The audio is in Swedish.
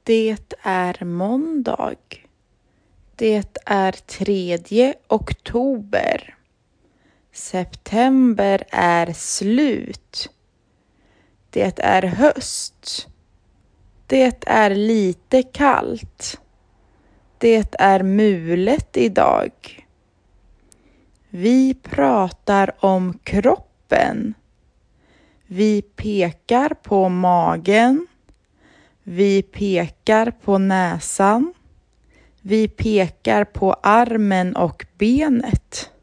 Det är måndag. Det är 3 oktober. September är slut. Det är höst. Det är lite kallt. Det är mulet idag. Vi pratar om kroppen. Vi pekar på magen. Vi pekar på näsan. Vi pekar på armen och benet.